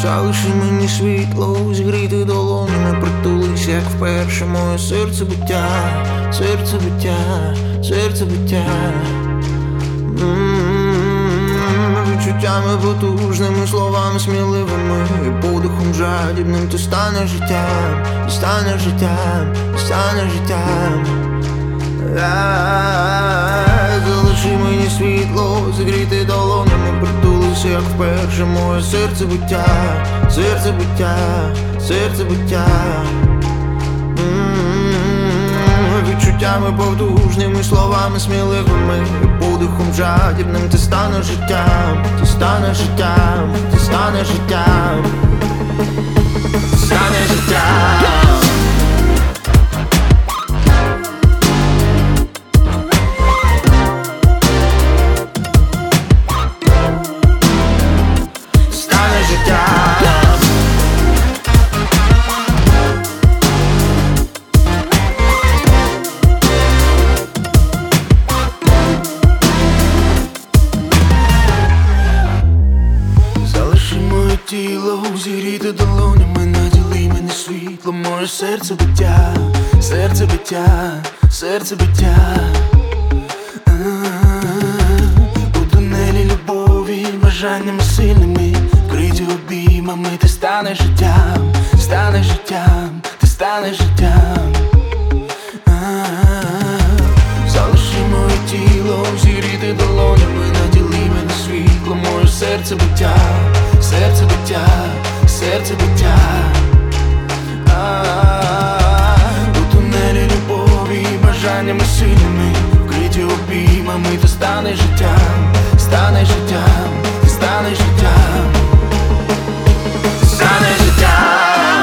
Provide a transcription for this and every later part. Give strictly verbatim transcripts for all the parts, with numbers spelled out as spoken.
Залиши мені світло, зігріти долонями, притулись, як вперше моє серце биття, серце биття, серце биття. Відчуттями потужними, словами сміливими, і подихом жадібним ти станеш життям, ти станеш життям, ти станеш життям. Залиши мені світло, зігріти долонями, притулися, як вперше моє серце биття, серце биття, серце биття. Відчуттями потужними, словами сміливими, і подихом жадібним ти станеш життям, ти станеш життям, ти станеш життям, ти станеш життям. Тіло зігріти долонями, наділи мене світло, моє серце биття, серце биття, серце биття. У тунелі любові, бажаннями сильними, вкриті обіймами, ти станеш життям, станеш життям, ти станеш життям. Залиши моє тіло, зігріти долонями, наділи мене світло, моє серце биття, серце биття, серце биття. У тунелі любові, бажаннями сильними, вкриті обіймами, ти станеш життям, станеш життям, ти станеш життям, ти станеш життям.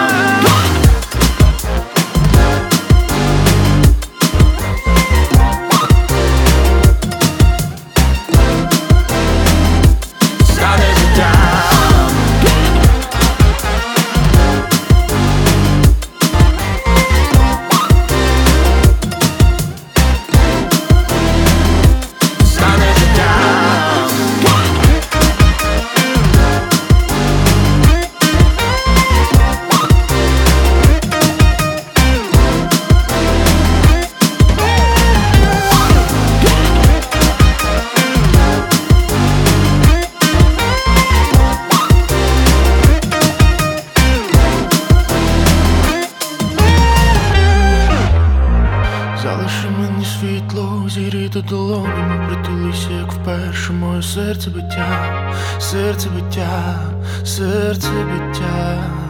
Залиши мені світло, зігріти долонями, притулися, як вперше моє серце биття, серце биття, серце биття.